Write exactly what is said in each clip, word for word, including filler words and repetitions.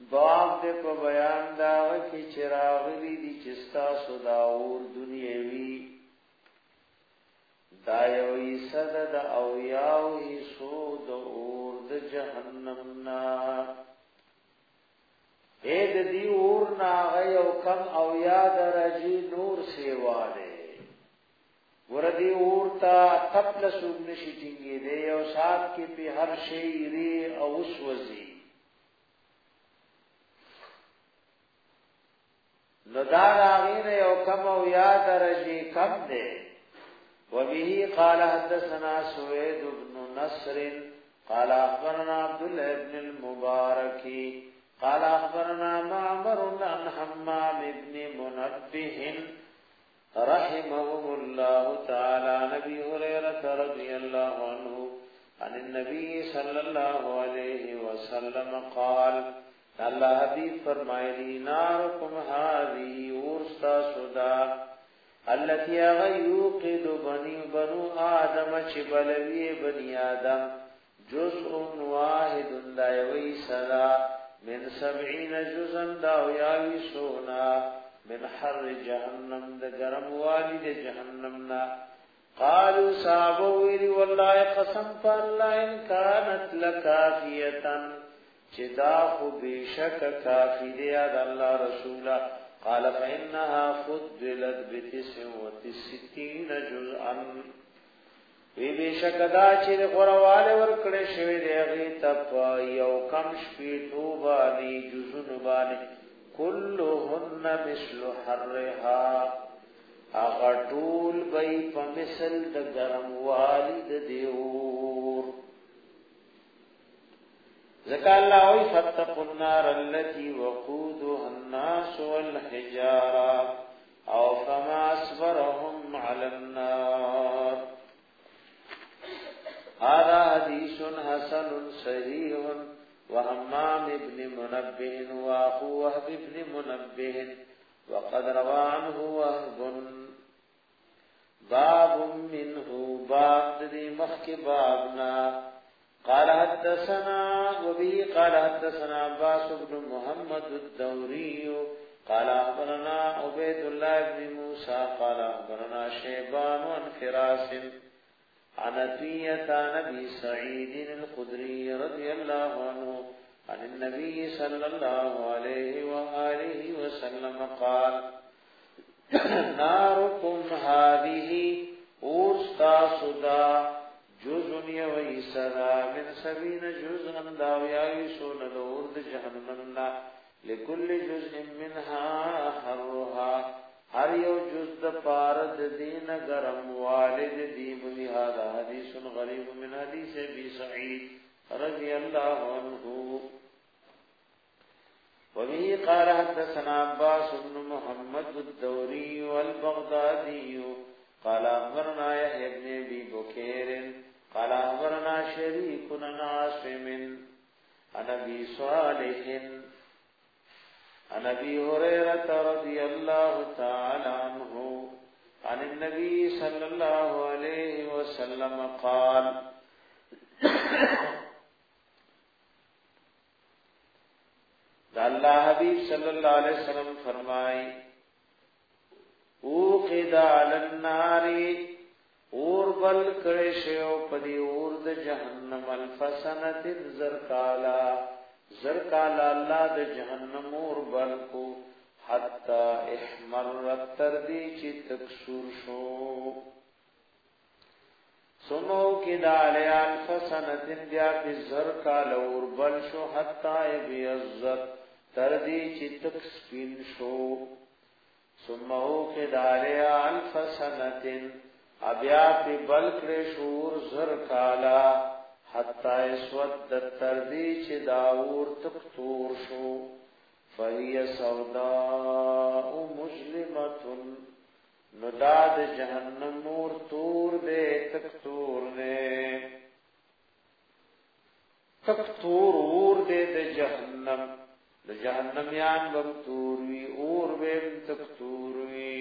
باب دې په بیان دا چې چراغلی دي چې تاسو دا اور دنیوي دا یو ایسد د او یاو ایسو د اور د جهنم نا اے د دی اور نا غیو کم او یا درجی نور سیواله وردی اور تا تپل سوب نشی ټینګې دی او سات کې په هر شی ری او وسوځي نو دا غیر یو کم او یا درجی کم دی وبه قال حدثنا سويد بن نصر قال اخبرنا عبد الله بن المبارك قال اخبرنا معمر عن حمام بن منبه رحمهم الله تعالى نبي هريرة رضي الله عنه عن النبي صلى الله عليه وسلم قال الله حبيب فرمائے ناركم هذه ورستا سدا التي يوقد بني بنو آدم چبلوی بني آدم جزء واحد لا يوي سلا من سبعين جزءا دا ياوي سونا من حر جهنم دا گرم والد جهنمنا قالوا صحابوی والله قسم فالله ان كانت لكافية چدا خو بشک کافی دی الله رسولا قال فإنها فضلت بتسع وتسعين جزءا وی بشکدا چې غرواله ورکړې شوی دی هغه تپ یو کم شپې توبانی جزون باندې كلهن مثل حرها اغه ټول بې په مثل د ګرم والد دیور ذکر الله وی فتقوا النار التي وقودها الناس والحجارة او فما اصبرهم على النار هذا حديث حسن صحيح وهمام ابن منبه واخو وهب ابن منبه وقد روى عنه وهب باب منه باب ذي مخك بابنا قال حدثنا وبه قال حدثنا عباس بن محمد الدوري قال اخبرنا عبيد الله بن موسى قال اخبرنا شيبان عن فراس عن أبية نبي سعيد الخدري رضي الله عنه عن النبي صلى الله عليه وآله وسلم قال ناركم هذه أورستا صدا جزء يويسرا من سبين جزء داويا يسون الأرض جهنمنا لكل جزء منها حرها هر یو جز د پارد دین گرم والد دی بلی هذا حدیث غریب من حدیث ابی سعید رضی اللہ عنہ وبه قال حدثنا عباس بن محمد الدوري والبغدادي قال اخبرنا يحيى بن ابي بكير قال اخبرنا شريك عن عاصم عن ابي صالح عن ابي هريره رضي الله تعالى عنه عن النبي صلى الله عليه وسلم قال الله حبيب صلى الله عليه وسلم فرمائے اوقد على النار اور بل کړي شو پدی اور د جهنم الفسنه زرقالا زرقالا الله د جهنم اور بل کو حتا احمرت تر دې چې تکسور شو سمو کې دالیان فسنه بیا په زرقالا اور بل شو حتا بیزت تر دې چې تک سپین شو سمو کې دالیان فسنه ابیا پی بلکر شور زر کالا حتی اسود تردی چی داور تکتور شو فہی سوداء مجلمتن نداد جہنم مور تور دے تکتور دے تکتور اور دے دے جہنم دے جہنمیان بکتور وی اور بیم تکتور وی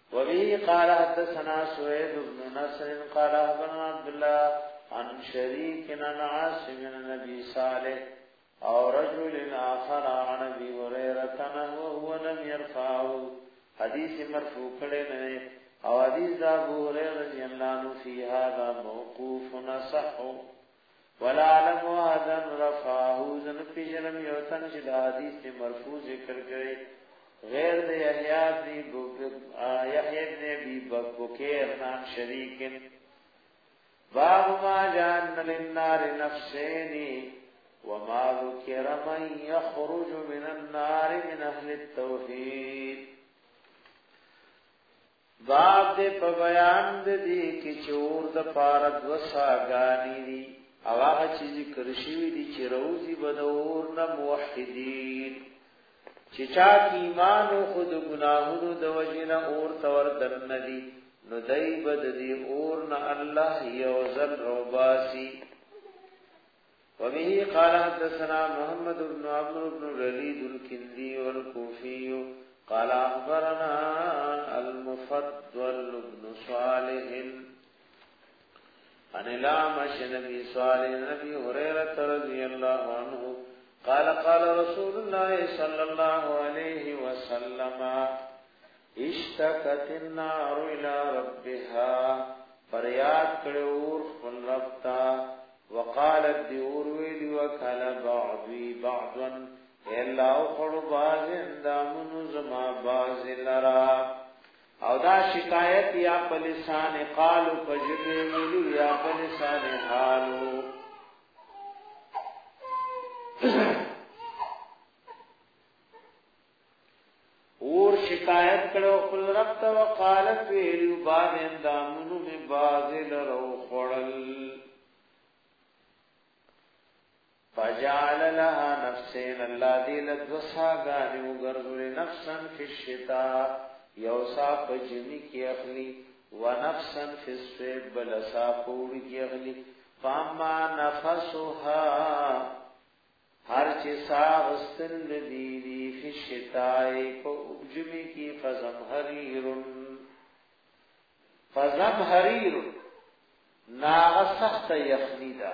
وبه قال حدثنا سويد بن نصر قال أخبرنا عبد الله عن شريك عن عاصم بن أبي صالح أو رجل آخر عن أبي هريرة وهو لم يرفعه حديث مرفوع كړي او حديث ابو هريره رضي الله عنه في هذا موقوف صح ولا علم هذا رفعه ذن في جرم يوتن چې دا حدیث مرفوع ذکر کړي غیر د یحیی بن یحیی بن ابي بکر عن شریک باب ما جان للنار نفسين وما ذكر من يخرج من النار من اهل التوحيد باب دې په بیان دې کې چور د پارد وساګانی دي او هغه چې ذکر شوی دي چې روزي بدور نه موحدین چې چا ایمان او خود ګناهونو د وجنه اور تور دن دي نو دای بد دي اور نه الله یو ذل روباسي وبه قال حدثنا محمد بن عمرو بن الوليد الكندي والكوفي قال أخبرنا المفضل بن صالح عن الأعمش نبي صالح نبي هريرة رضي الله عنه قال قال رسول الله صلى الله عليه وسلم اشتكت النار إلى ربها فریاد کړور خپل رب ته وقالت دیور ویلی وکال بعضی بعضا اللہ اخڑو بازن دامنو زما بازن لرا او دا شکایت یا پلسان قالو پجبے ملو یا پلسان حالو اور شکایت کرو قل ربط وقالت ویلیو بازن دامنو میں بازن لرو خڑل فجعل لها نفسين الذي لدوساغاني وغرزل نفسا في الشتاء يوسا پجمی کی اخلی ونفسا في الصيف بلسا پوڑی کی اخلی فاما نفسها ہر چی ساغستن لدیدی في الشتاء کو اجمی کی فزمحریر فزمحریر ناغسخت یخنی دا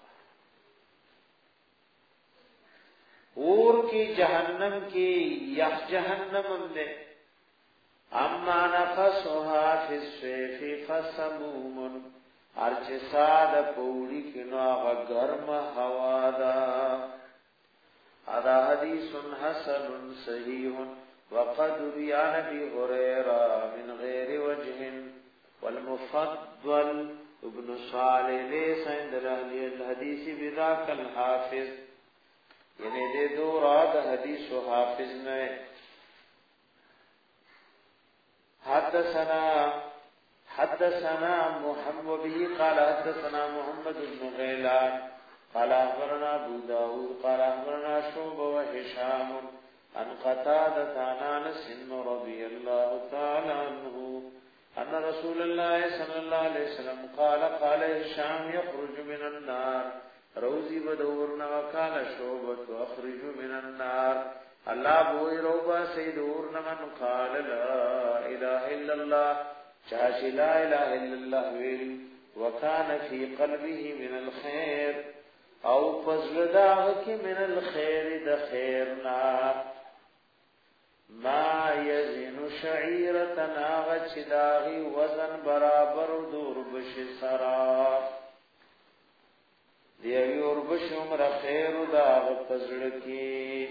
اور کی جہنم کی یخ جہنم نے اما نفسها فی السیف فسموم ارچ ساد پوڑی کی نو گرم ہوا دا ادا حدیث حسن صحیح وقد روی عن ابی ہریرہ من غیر وجہ والمفضل ابن صالح لیس عند اہل الحدیث بذاک الحافظ یعنی دے دو راد حدیث و حافظ میں حدثنا حدثنا محمد به قال حدثنا محمد بن غيلان قال أخبرنا أبو داود قال أخبرنا شعبة وهشام عن قتادة عن أنس رضي الله تعالى عنه أن رسول الله صلى الله عليه وسلم قال قال هشام يخرج من النار روزی بدورنا وکانا شعبت اخرج من النار اللہ بوئی روبا سیدورنا من قال لا الہ الا اللہ چاش لا الہ الا اللہ ویل وکان فی قلبه من الخیر او فضل داغک من الخیر دا خیرنا ما یزن شعیرتنا غچ داغی وزن برابر دور بش سراف دیوی اور بشم را خیر دا غفزر کی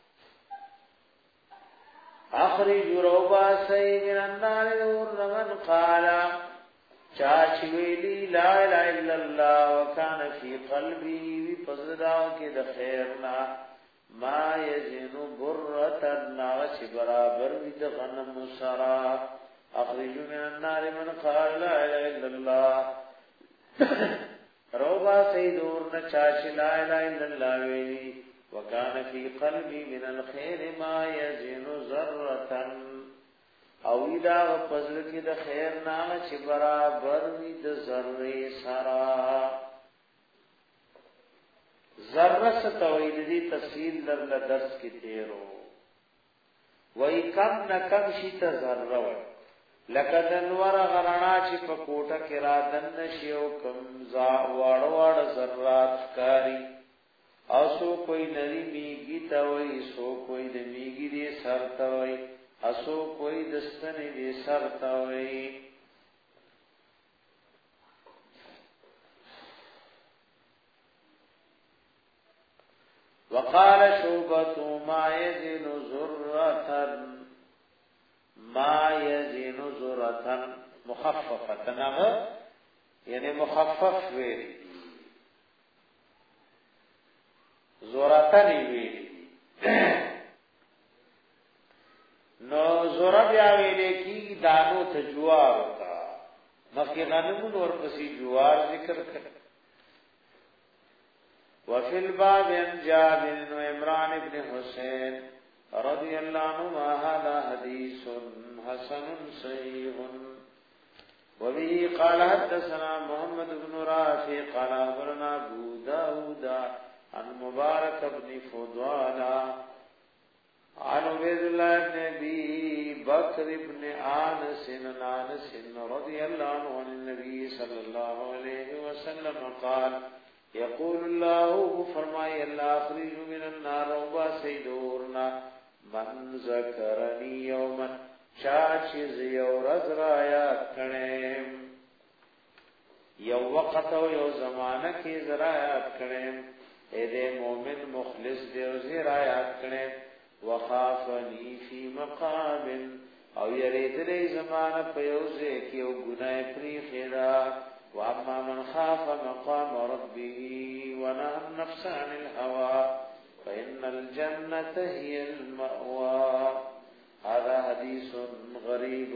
اخرج روبا سی من النار دور نمن قالا چاچ ویلی لا الہ الا اللہ وکان فی قلبی وی پزداو کی دا خیرنا ما یزنو برتا ناغچ برابر وی دا غنم سرا اخرج من النار من قال لا الہ الا اللہ روبا سیدور نچاش لا الہ الا اللہ ویلی وکان فی قلبی من الخیر ما یزن ذرتا او ایدا غفظل کی دا خیر نام چی برابر وی دا ذر سرا ذر ستوید دی تفصیل در لدرس کی تیرو وی کم نکم شیط ذر وی لکه دنور غرنا چې په کوټه کې را دن شي او کم زا واړ واړ ذرات کاری او سو کوئی نری میگی تا وای سو کوئی د میگی دې سر تا وای اسو کوئی دستنې دې سر تا وای وقال شعبة ما يزن ذرة ما يزن ذرة مخففة نغه یعنی مخفف ویری ذرتن ویری نو ذره بیا ویلې کی دانو ته جوار وتا مخکې غنمون ور پسې جوار ذکر کړ وفي الباب عن جابر وعمران بن حسين رضي الله عنهما هذا حديث حسن صحيح وبه قال حدثنا محمد بن رافع قال أخبرنا أبو داود عن مبارك بن فضالة عن عبيد الله بن أبي بكر بن آنس عن آنس رضي الله عنه عن النبي صلى الله عليه وسلم قال يقول الله فرمائے اللہ اخرج من النار وبا سیدورنا من ذکرنی یوما چاچز یو رز رایات کنیم یو وقت و یو زمانہ کی زرایات کنیم اے دے مومن مخلص دے وزیر آیات کنیم وخافنی فی مقام او یرید لی زمانہ پیوزے کیو گناہ پری خیرہ وَأَمَّا مَنْ خَافَ مَقَامَ رَبِّهِ وَنَهَى النَّفْسَ عَنِ الْهَوَى فَإِنَّ الْجَنَّةَ هِيَ الْمَأْوَى هذا حديث غريب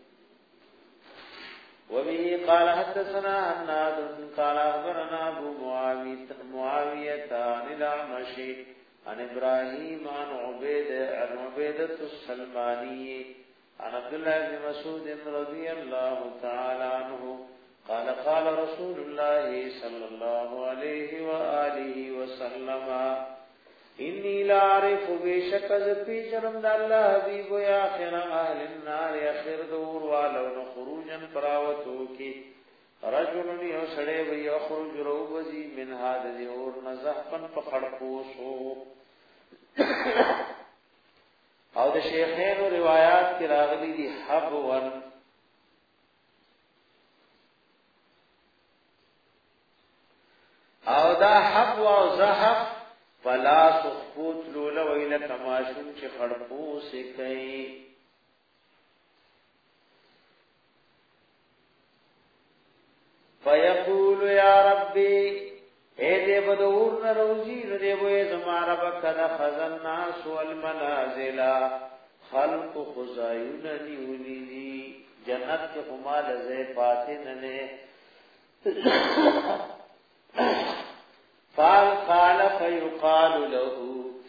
وبه قال حدثنا هناد قال أخبرنا أبو معاوية عن الأعمش عن إبراهيم عن عبيدة عن عبيدة السلماني عن عبد الله بن مسعود رضي الله تعالى عنه قال قال رسول الله صلى الله عليه وآله وسلم إني لا أعرف بشك ذبي جرم الله حبيب يا آخر أهل النار آخر دور والون خروجا براوتوكي رجل يسري ويخرج روبزي من هذا الدور نزحفا فخرقوسو او د شیخین روایات کی راغلی دی حبوان او دا حب و زحف فلا سخبوت لولا ویل کماشون چه خڑپو سکئی فیقول یا ربی اے دے بدور نروزی ندے بوئے زمارا بکد خزن ناس والمنازلہ خلق خزایون نیولی دی جنت کے خمال زی پاتننے قال قال فيقال له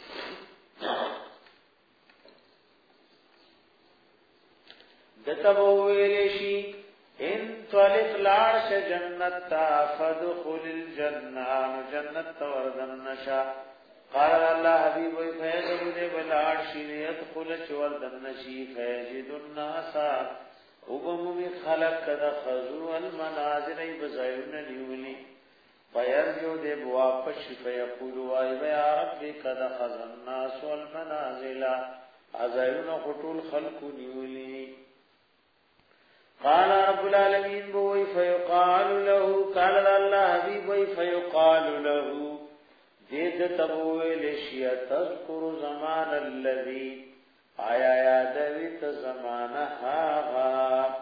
دتبویلشی ان طلق لارش جنت فدخل الجنة جنت وردن نشا قال الله حبیب وی فیضل دے بلارشی لیدخل چوردن نشی فیجد الناس وبممی خلق کدا خضو المنازل ای بزایون لیولی فیرجو دے بواپش فیقول وائی یا ربی قد خذ الناس والمنازل عزایون خطول خلق نیولی قال رب العالمین بوئی فیقال له قال اللہ حبیب وی فیقال له دید تبوئی لشی تذکر زمان اللذی آیا یادویت زمان هاغا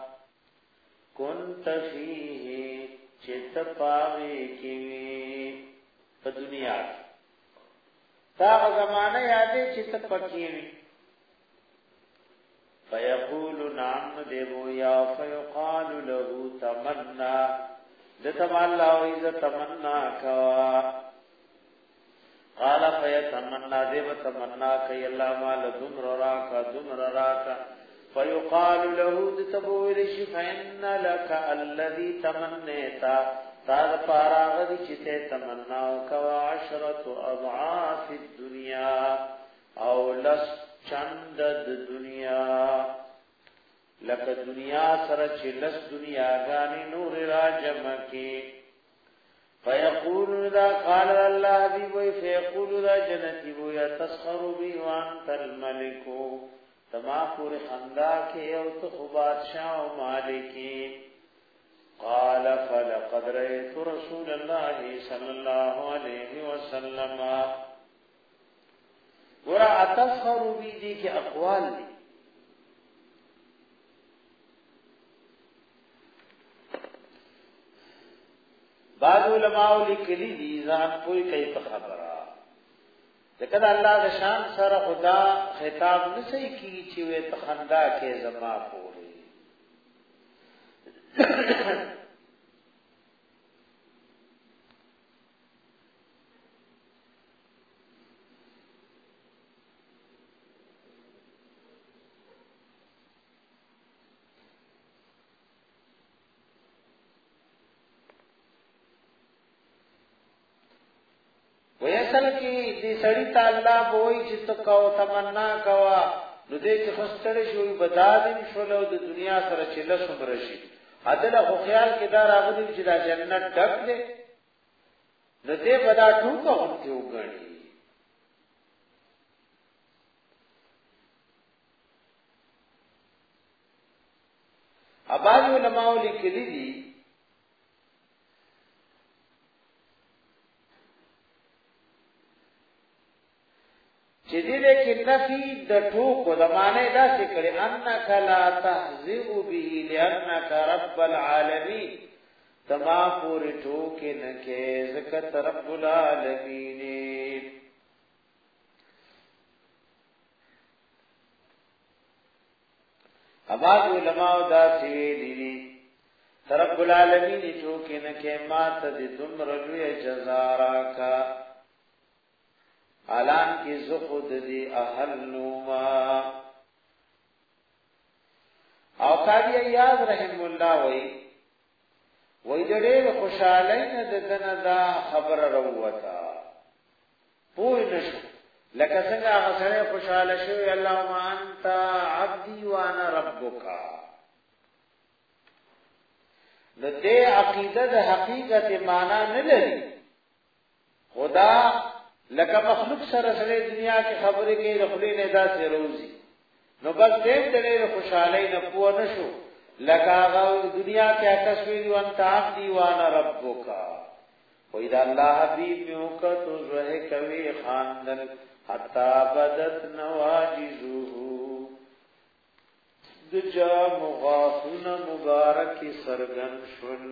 کنت فیه چت پاوی کیوی په دنیا تا زمانہ یادې چت پکیوی فیقول نعم دیو یا فیقال له تمنا دتم الله اذ تمنا کوا قال فیتمنا دیو تمنا کای الله مال دمر راکا دمر راکا فيقال له دتبویل شفین لك الذي تمنيتا تاد پاراغ چته تمناو کوا عشرة اضعاف الدنيا او لس چند د دنیا لکه دنیا سره چې لس دنیاګانې نور را جمع کې فیقول ذا قال الله دی وی فیقول ذا جنتی وی تسخر بی وانت الملک تما پور خندا کې او تو بادشاہ او مالکی قال فلقد رأيت رسول الله صلى الله عليه وسلم ورا تسخر بی دی کې اقوال دی بعض علماء لیکلی دي ځان کوئی کوي په خبره ځکه الله د شان سره خدا خطاب نشي کی چې وې تخندا کې زما پوري ویسل کی دی سړی ته الله وای چې تو کو تمنا کوا نو دې چې خستړې شوی بدادین شولو د دنیا سره چې لسم رشي عدل خو خیال کې دا راغلی چې دا جنت ډک دی نو دې بدا ټوکو ورته وګڼي اباظ علماء لیکلي دي چې دې کې نفي د ټوکو د معنی دا څه کړي انک لا تهزئ به لانک رب العالمین تما پوری ټوکې نه کې زکات رب العالمین اباظ علماء دا څه دي رب العالمین ټوکې نه کې ماته دې دمر لوی جزا راکا علان کی زخد دی احلوما او قاضی ایاز رحم اللہ وی وی جڑیر خوشالین ددن دا خبر روتا پوئی نشو لکه څنګه هغه سره خوشاله شوی اللهم انت عبدی وانا ربک نو دې عقیده د حقیقت معنا نه لري خدا لکه مخلوق سره سره دنیا کې خبرې کوي رخلې نه دا سي روزي نو بس دې دې خوشاله نه پوه نشو لکه هغه دنیا کې تسویر وانت عبدی وانا ربک و اذا الله حبیب یو کتو زه کوي خاندل حتا بدت نواجزه دجا مغافن مبارک سرگن شل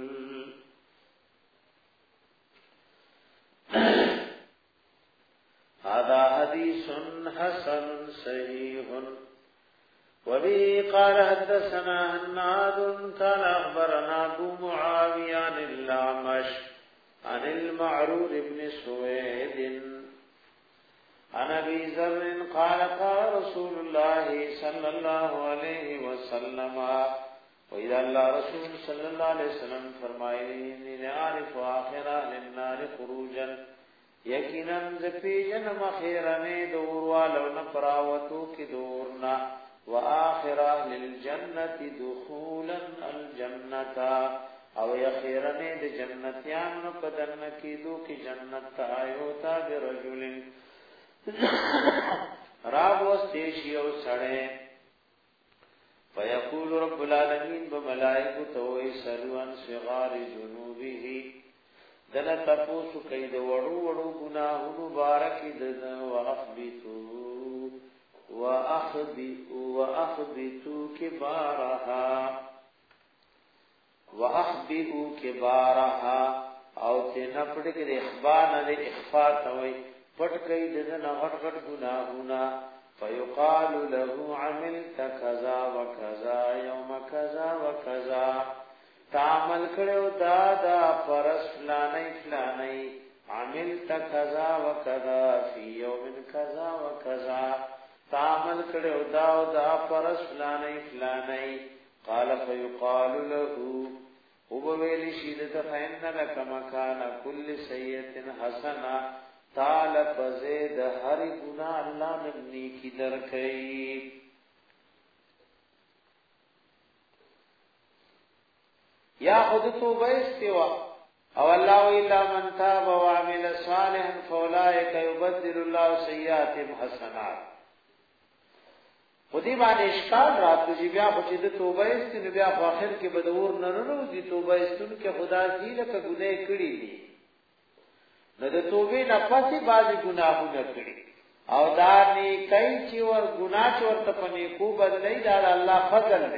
هذا حديث حسن صحيح وبه قال حدثنا هناد قال أخبرنا أبو معاوية عن الأعمش عن المعرور بن سويد عن أبي ذر قال قال رسول الله صلى الله عليه وسلم وإذا الله رسول صلى الله عليه وسلم فرمائے إني أعرف آخر أهل النار خروجا یقینا ز پیجن مخیرنه دور والو نپراوتو کی دورنا واخر اهل الجنه دخولا الجنه او یخیرنه د جنتیان په دنه کی دو کی جنت آیو تا برجل راب واستیشی او سړی فیقول رب العالمین بملائکه تو ایسلوان صغار ذنوبه دنا تاسو کوي د وړو وړو ګناهونو مبارکي د واخبتو واخبتو واخبتو کبارها واخبئو کبارها او تینا پټ کې د اخبار نه اخفاء توي پټ کوي د نه غټ غټ ګناهونه فيقال له عملت كذا وكذا يوم كذا وكذا تعمل کړو دا دا پرس فلانای فلانای عملت كذا وكذا في يوم كذا وكذا تعمل کړو دا دا پرس فلانای فلانای قال فيقال له هو ویل شید فإن لك مكان كل سيئة حسنة تعال فزيد هر گناہ الله نبني کی درکئی یا خود توبه استوا او الله الا من تاب وعمل صالحا فاولئک یبدل الله سیئاتهم حسنات. خودی باندې اشکال راځي چې بیا خو چې د توبه استنه بیا په اخر کې بدور نه نه دي توبه استنه کې خدا دې لکه ګناه کړی دي نو د توبې نه پاتې بعضی ګناهونه کړی او دا نه کوي چې ور ګناه چورته پني کو بدلای دا الله فضل دی.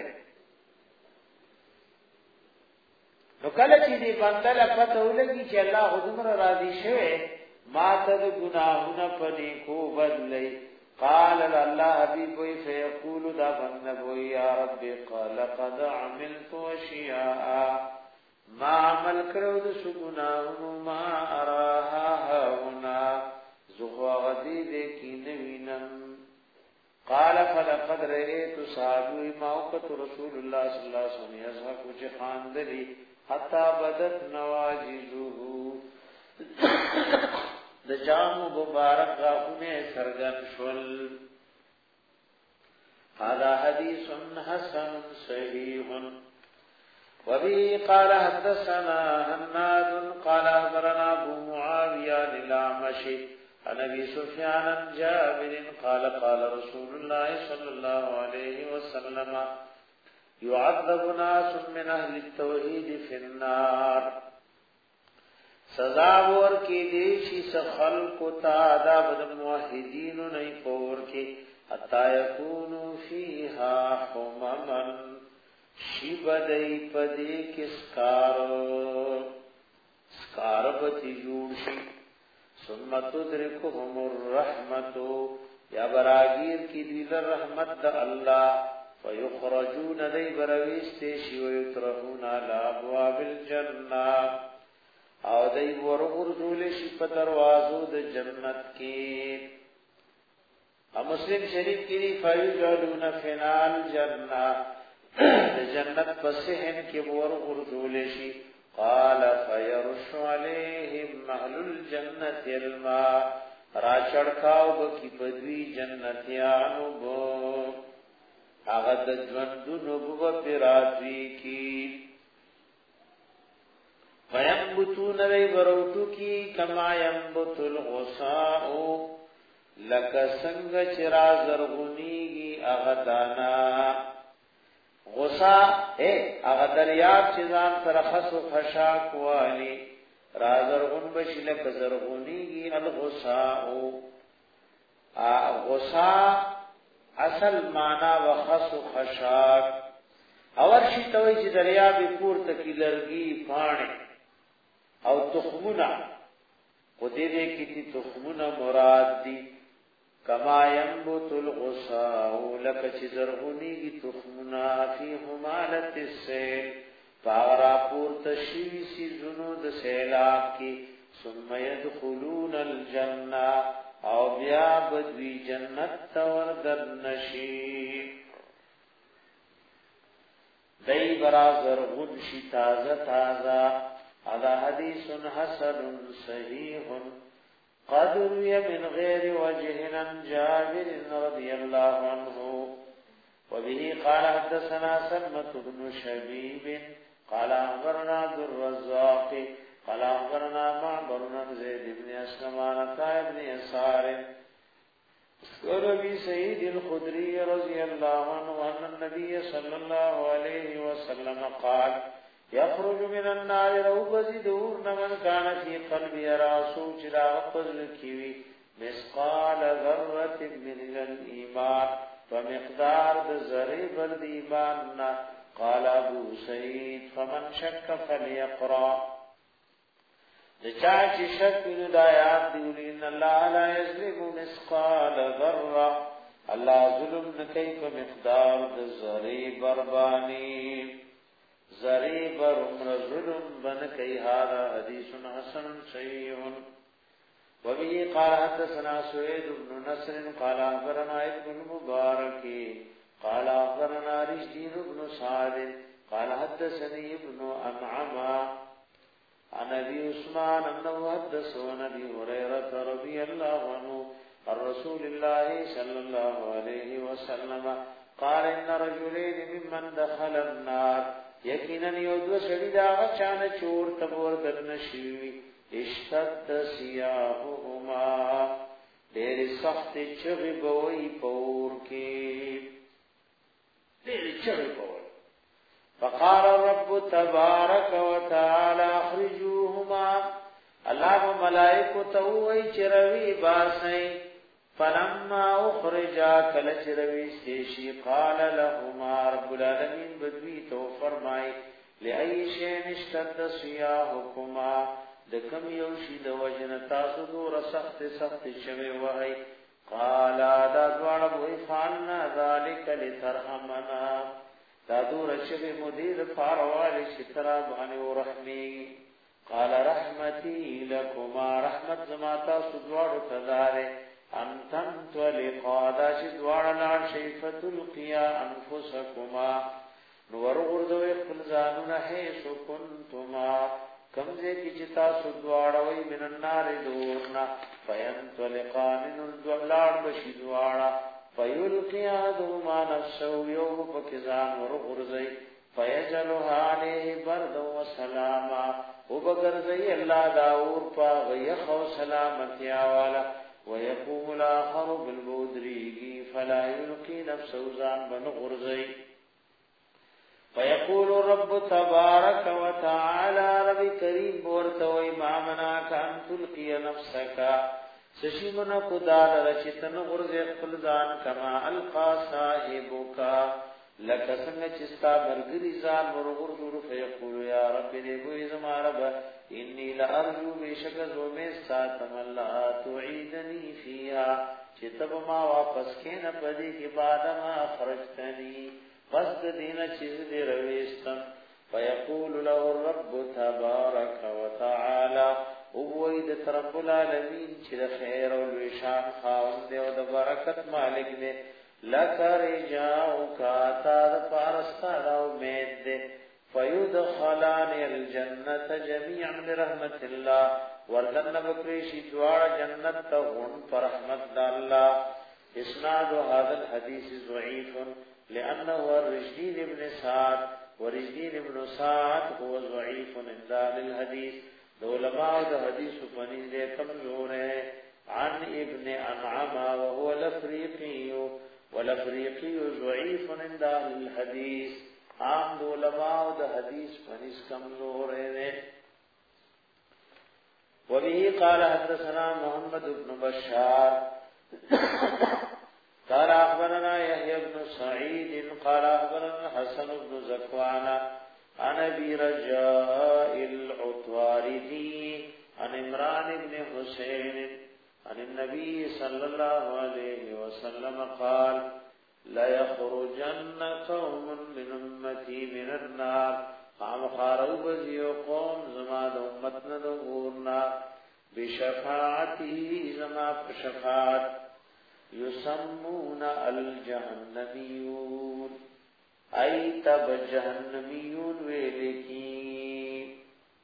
نو کله چې دې بندل پته ولګي چې الله حضور راضي شوه ما ته ګناهونه پني کو بدلای قال الله حبيب وي فيقول دا بند وي يا رب قال قد عملت اشياء ما عمل کړو د شګناهونو ما اراها هنا زغوا غدي دې کینه وینم. قال فلقد رأيت صحابي ما وقت رسول الله صلى الله عليه وسلم يزهق وجه خاندلي حتى بدت نواجذه د جام مبارک غاونه سرګن شول. هذا حديث حسن صحيح. وبه قال حدثنا هناد قال أخبرنا أبو معاوية الأعمش عن أبي سفيان عن جابر قال قال رسول الله صلى الله عليه وسلم يعذب ناس من أهل التوحيد في النار. سزا ور کې دیشي سخل کو تا عذاب د موحدین نه پور کې حتا یکونو فیها حمما شیبدای پدې کې سکار سکار پتی جوړ شي ثم تدركهم الرحمت یا براگیر کی دیل رحمت د الله فیخرجون دی برویسته شی ويطرحون على ابواب الجنه او دای ورغورځول شي په دروازو د جنت کې. ا مسلم شریف کې دی فیجعلون فنال جنہ د جنت په صحن کې ورغورځول شي. قال فيرش عليهم اهل الجنه الماء را چړکاو بکی بدوی جنتیانو بو هغه د ژوندونو بو پیراتوی کی فینبتون ری بروتو کی کما ینبت الغصاء لکا سنگ چرا زرغنیگی اغدانا. غصاء اے اغدریاب چیزان ترخص و خشاک والی را زرغن بشی لکا زرغنیگی الغصاء. غصاء اصل مانا وخص و خشاک اورشی توی چی دریابی پور تکی لرگی پانے او تخمنا خودی دے کتی تخمنا مراد دی کما ینبت الغصاء لکا چی زرغنی کی تخمنا فی حمالت السیل پاغرا پور تشیوی سی زنود سیلاب کی ثم یدخلون الجنہ او بیا بدوی جنت توردر نشی دی برا زرغن شی تازه تازه. هذا حديث حسن صحيح قد روي من غير وجه عن جابر رضي الله عنه. وبه قال حدثنا سلمة بن شبيب قال أخبرنا عبد الرزاق قال أخبرنا معمر بن زيد بن أسلم عن عطاء بن يسار عن أبي سعيد الخدري رضي الله عنه أن النبي صلى الله عليه وسلم قال يخرج من النار روبزي دور من كان في قلبي راسو چرا قزل کیوی مسقال ذره من الايمان فمقدار ذره بر ایمان. قال ابو سعيد فمن شك فليقرا. چا چې شک نو د آیات دی ان الله لا یظلم مسقال ذره الله ظلم نه کوي په مقدار د ذره بربانی زری بر عمر ظلم بن کئی. هذا حدیث حسن صحیح. وبه قال حدثنا سوید بن نصر قال اخبرنا ابن المبارک قال اخبرنا رشدین بن سعد قال حدثني ابن انعما عن ابي عثمان انه حدثه عن ابي هريره رضي الله عنه عن رسول الله صلى الله عليه وسلم قال ان رجلين ممن دخل النار یقینا یو دو سړي دا چانه چور تبور درنشي اشتد سیاههما ډېر سخت چغې بوي پور کې ډېر چغې بوي فقال رب تبارك وتعالى اخرجوهما الله ملائکه توي چروي باسي فلما اخرجا کل چروي سيشي قال لهما رب العالمين بدوي تو فرمای لأي شيء اشتد صياحكما دکم یو شی د وجن تاسو دور سخت سخت شوي وای قال دا دوړ وای فعلنا ذلك لترحمنا دا دور شوي مدیر فاروال شترا باندې ورحمي قال رحمتي لكما رحمت زماتا سدوار تداره انتم تلقادا شدوار لار شیفت القيا انفسكما نور غردو خپل ځانونه هي سو کنتما کمزه کی چتا سدواړوي من النار دورنا فینطلقان الدولار بشدواړه فیلقیا ذما نفسه یوم فکزان ورغرزی فیجلها علیه برد و سلاما وبگرزی اللہ داور پا غیخ و سلامتیا والا ویقوم الاخر بالبودریگی فلا یلقی نفسه زان بنغرزی فيقول رب تبارك وتعالى رب كريم بورتوي ما منعك أن تلقي نفسك سشمنا قدال رشتن غرز خلدان كما ألقى صاحبك لك سنگ چستا مرگری زان ورغرزور فيقول يا رب نبوي زما رب إني لأرجو بشك زومي ساتم الله تعيدني فيها چتب ما واپس کین پدی کی بعد ما خرجتني پس دین چیز دی رویستم فیقول له الرب تبارك وتعالى اوید رب العالمین چې خیر او شان خاوند او د برکت مالک دی لک رجاو کا تر پارستا او امید دی فیدخلان الجنه جميعا برحمت الله ورلن بکریشی دوار جنت ته هون پر رحمت الله اسناد هذا الحديث ضعيف لأنه الرشدين ابن سعد ورشدين ابن سعد هو ضعيف عند أهل الحديث علماء الحديث فنيز كمزور عن ابن أنعم وهو الأفريقي والأفريقي ضعيف عند أهل الحديث عام علماء الحديث فنيز كمزور وبه قال حدثنا محمد بن بشار قال أخبرنا يحيى بن سعيد قال أخبرنا حسن بن زكوان عن أبي رجاء العطواردي عن عمران بن حسين عن النبي صلى الله عليه وسلم قال لا يخرجن قوم من أمتي من النار قام خارو بزي قوم زما د امتنا د ورنا بشفاعته زما بشفاعت يسمون الجهنميون اي تب جهنميون ویلکی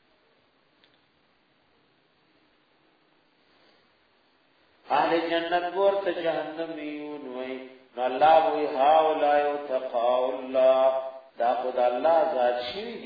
اهل جنت ورته جهنميون وای الله وی هاولا یتقوا الله دا خدای الله ذات شي دي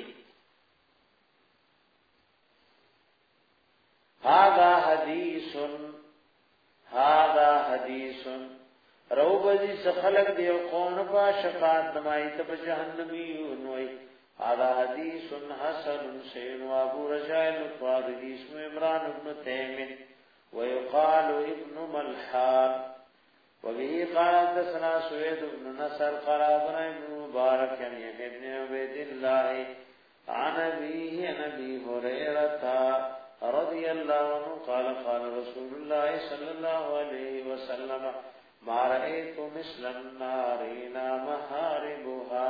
هذا حديث هذا حديث روبدي سخلق دی قوم با شفاعت نمای ته جهنميون وای هذا حديث حسن سين وابو رجاء القاضي اسمه عمران بن تيم ويقال ابن ملحان وبه قال حدثنا سويد بن نصر قال ابن مبارك عن ابن عبيد الله عن أبيه عن أبي هريرة رضي الله عنه قال قال رسول الله صلى الله عليه وسلم ما رأيت مثل النار محاربها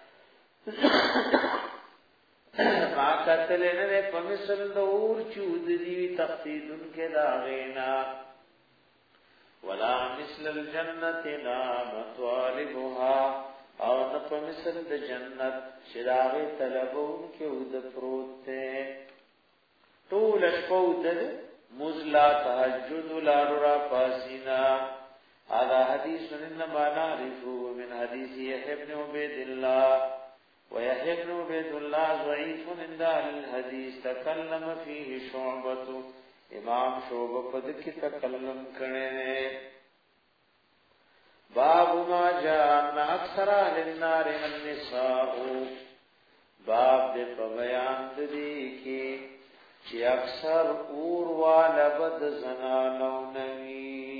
ما قتلنا فمثل دور چود دی تقصیدن کے داغینا ولا مثل الجنة نام طالبها او نپ مثل د جنت شراغ طلبون کے ود پروت تے طول شکود مزلا تحجد لارا پاسینا هذا حديث انما نعرفه من حديث يحيى بن عبيد الله ويحيى بن عبيد الله ضعيف عند اهل الحديث تكلم فيه شعبة امام شعبہ پد کی تکلم کړي. باب ما جاء ان اکثر اهل النار النساء، باب دې په بیان دي کې چې اکثر اور والا بد زنانو نوي.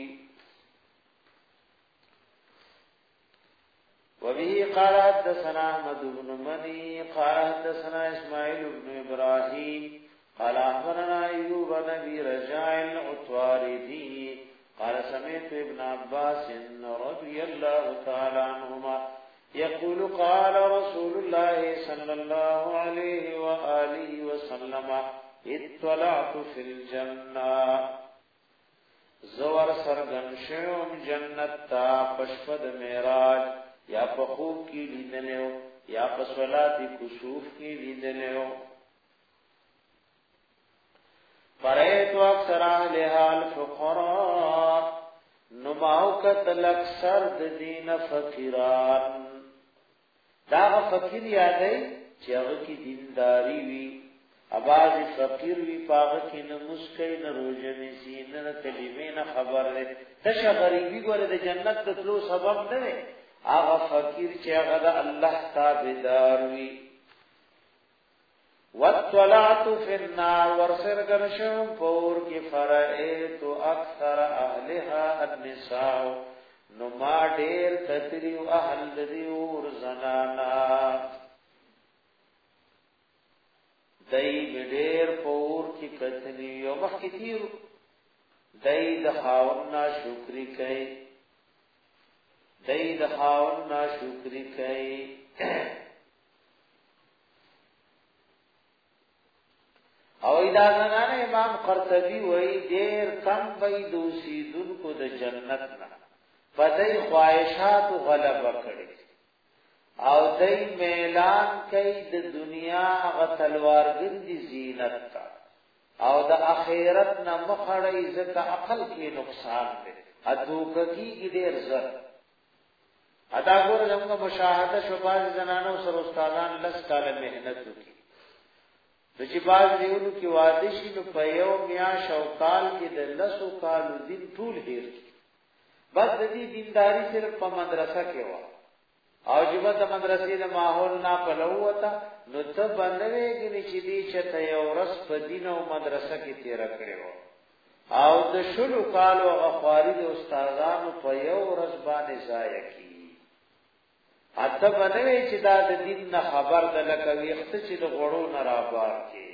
وبه قال حدثنا احمد بن مني قال حدثنا اسماعيل بن ابراهيم قال اخبرنا ايوب بن ابي رجاء العطاردي قال سمعت ابن عباس رضي الله تعالى عنهما يقول قال رسول الله صلى الله عليه واله وسلم اطلعت في الجنه، زور سرغن شوم جنت تا پشپد معراج یا په خوب کې لیدلو یا په صلات کسوف کې لیدلو. فرایت اکثر اهلها الفقراء، نماو کتل اکثر د دین فقیران. دا فقیر یادای چې هغه کې دینداری وي، اواز فقیر وی پاغه کې نه مسکې نه روزه نه سین نه کلمې نه خبر ده. تشه غریبي ګوره د جنت د تلو سبب نه وي. آغا فقیر چه غدا اللہ تابدار وی. وَاطَّلَعْتُ فِي النَّارِ، ورسرگنشم پور کی فرائیت اکثر اہلها النساء، نما دیر کتریو اہل دیور زنانا. دائی بدیر پور کی کتریو مخی تیرو، دائی دخاورنا شکری کئی، دای د خاون نا شکری کوي. او دا زنانه امام قرطبی وای ډیر کم وای دوسی دن کو د جنت نه پدای خواہشات غلبه کړي او دای میلان کوي د دنیا غ تلوار ګندې زینت تا او د اخرت نه مخړی زکه عقل کې نقصان دی ادوک کی ډیر زر ادا ګور زموږ مشاهده شو باز زنانو سره استادان لس کال مهنت وکړي د چې باز دیونو کې واده شي نو په یو میا شوکال کې د لسو کالو دین ټول هیر بس د دې دینداری صرف په مدرسه کې و او جبه د مدرسې د ماحول نه پلووتا نو ته باندې چې دې چې یو ورځ په دین او مدرسه کې تیر کړو او د شلو کالو اخواري د استادانو په یو ورځ باندې ضایع کی اته باندې چې دا د دین نه خبر ده لکه ویخت چې د غړو نه رابار کی.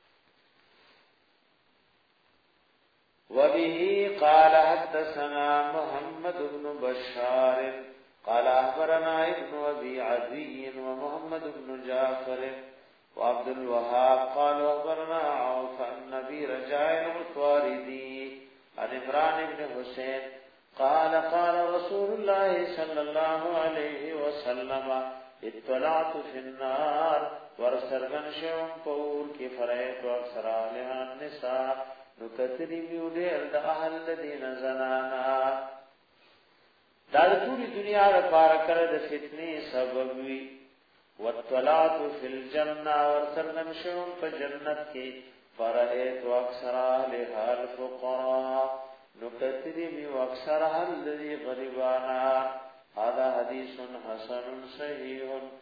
وبه قال حدثنا محمد بن بشار قال اخبرنا ابن ابي عدي ومحمد بن جعفر وعبد الوهاب قال اخبرنا عوف النبي رجاء الطواردي عن عمران بن حسين قال قال رسول الله صلى الله عليه وسلم اطلعت في النار ورسرغن شوم پور کی فرایت و اکثر آلها النساء نکتری میو دیر دا احل دین زنانا. دا تولی دنیا دا پارکر دا فتنی سبب وی. واطلعت فی الجنہ ورسرغن شوم پا جنت کی فرایت و اکثر آلها الفقراء نکتری می واکثر حل دی غریبانا. هذا حدیث حسن صحیح.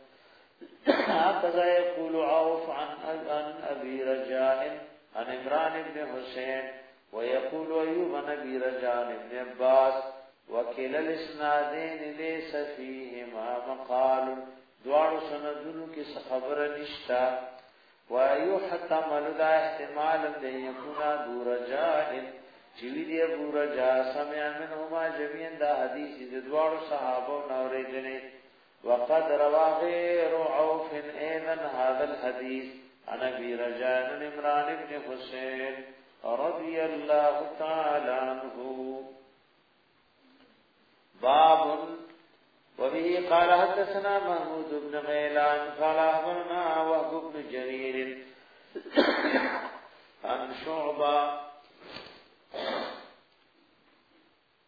هكذا يقول عوف عن ابي رجاء عن عمران بن حسين ويقول ايوب عن ابي رجاء بن عباس وكلا الاسنادين ليس فيهما مقال. دوار سندونو کی خبر نشتا. ويحتمل دا احتمال ان يكون ابو رجاء چوی دی ابو رجا سمع منهما جميعا دا حدیث دی دوار صحابو نوریدنی. وقد روا غیر عوف ایضا هذا الحدیث عن ابی رجاء عن عمران بن حسین رضی اللہ تعالی عنہ. باب وبه قال حدثنا محمود بن غیلان قال اخبرنا وهب بن جرير عن شعبہ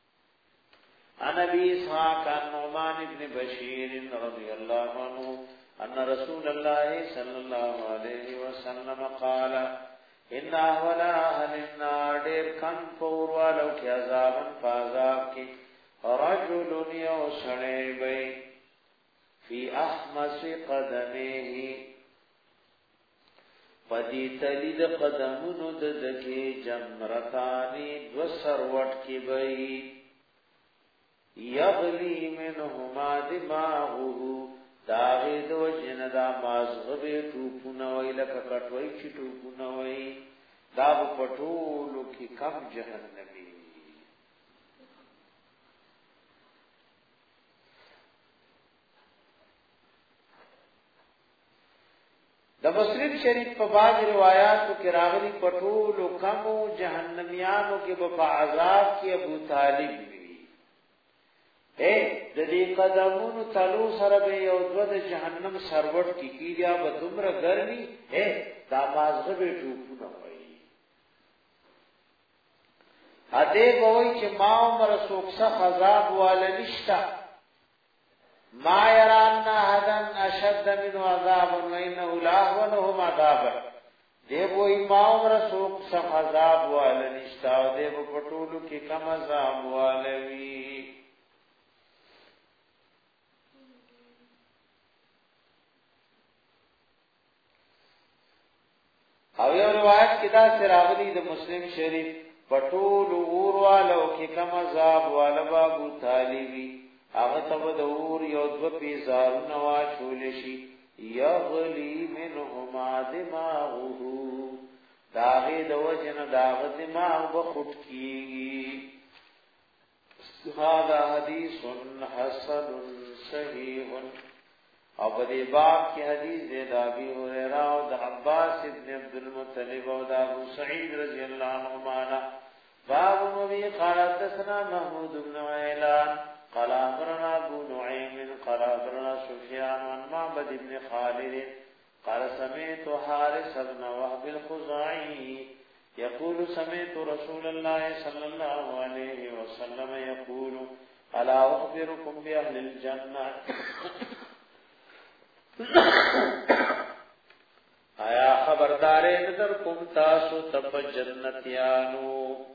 عن ابي اسحاق عن نعمان بن بشير رضي الله عنه ان رسول الله صلی الله علیه وسلم قال ان اول اهل النار دیر کم پور والو کی عذابن فعذاب کی رجل یوسنی بی فی احمس قدمیه پدی تلید قدمونو ددکی جمرتانی دو سروٹ کی بی یغلی منهما دماغه داغی دو جندا مازغبی ٹوپونوئی لکا کٹوئی چی ٹوپونوئی داب پٹولو کی کم جہنمی دا مسلم شریف پا بعض روایاتو کی راغلی پٹولو کمو جہنمیانو کی بپا عذاب کی ابو طالب بھی اے د دې قدمونو تلو سره به یو دو د جهنم سروټ کی کیږي به دومره ګرمي اے دا مازغه به ټوپونه وایي ا دې وایي چې ما عمر سوکسه عذاب ولنشتا ما يران حدن اشد من عذاب وانه لا ولهم عذاب دې وایي ما عمر سوکسه عذاب ولنشتا دې په ټولو کې کم عذاب ولوي او یو روایت کې دا سراغلی د مسلم شریف پټول اور والو کې کم عذاب والا ابو طالبی هغه ته د اور یو دو پیزار نوا چول شي یغلی منهما دماغه داغه د وجن داغه دماغ بخټ کیږي هذا حدیث حسن صحیح او بدی باب کی حدیث دے دابی ہریرہ و دا عباس ابن عبد المطلب و دا ابو سعید رضی اللہ عنہمانا باب نبی قال حدثنا محمود بن عیلان قال اخبرنا ابو نعیم قال اخبرنا سفیان عن معبد بن خالد قال سمعت حارث بن وهب الخزاعي يقول سمعت رسول الله صلى الله عليه وسلم يقول الا اخبركم باهل الجنه آیا خبردارے نظر کم تاسو تب جنتیانو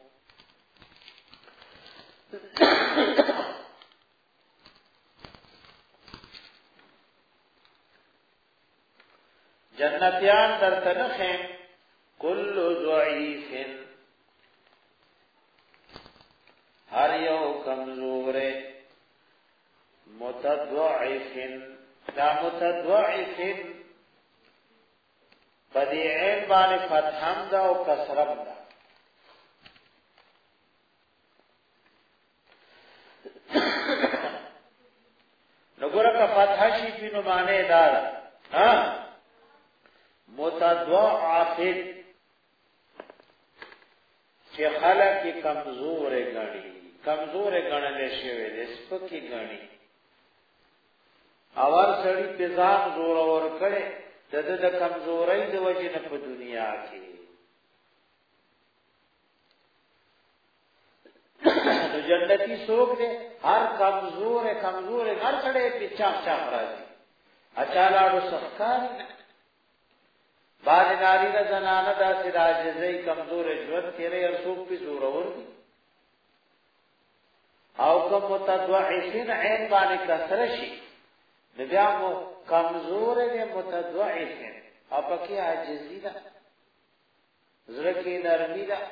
جنتیان در تنخیں کل ضعیف ہر یو کمزور متضعف دا متضعف بدی عین بانی فتحم دا و کسرم دا نگورا کا فتح شی بینو مانے دارا متضعف چه خلقی کمزور گانی کمزور گنلے شوے دے سپکی گانی اور سړی په ځان زور اور کړي د د کمزورۍ د وجې نه په دنیا کې د جنتی څوک دی هر کمزور کمزور هر سړی په چاپ چاپ راځي اچالاړو سخکار باندې ناری د زنانه د سراجزۍ کمزور ژوند کړي او څوک په زور اور دي او کوم متضعفین عین باندې کسر شي نبیامو کمزور دے متضعف ہیں اپا کی عاجزی دا زرکی نرمی دا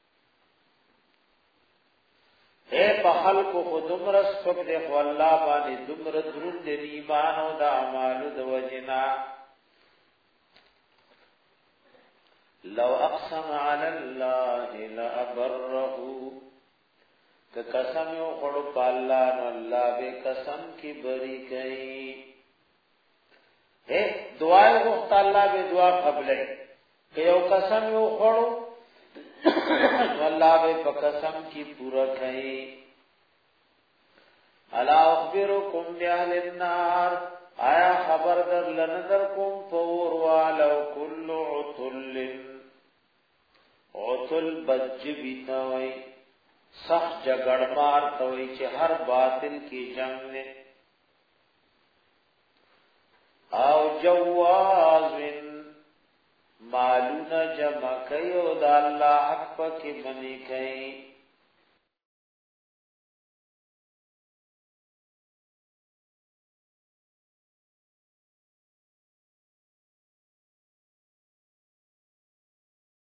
اے پخل کو خود امرس فک دے خو اللہ بانی دمر درون دے نیمانو دا عمالو دا وجنا لو اقسم علی اللہ لأبرہو کہ قسم یو خڑو پا اللہ نو اللہ بے قسم کی بری کئی اے دعای وقت اللہ بے دعا قبلے کہ یو قسم یو خڑو نو اللہ بے پا قسم کی پورا کئی الا اخبرکم بیاہل النار آیا خبر در لندر کم پور والو کل عطل عطل بجبیتا وئی سخت جگڑ مار توئی چې هر باطل کی جنگ نے او جوازن مالون جمع کئی او دا اللہ حق پا کی منی کئی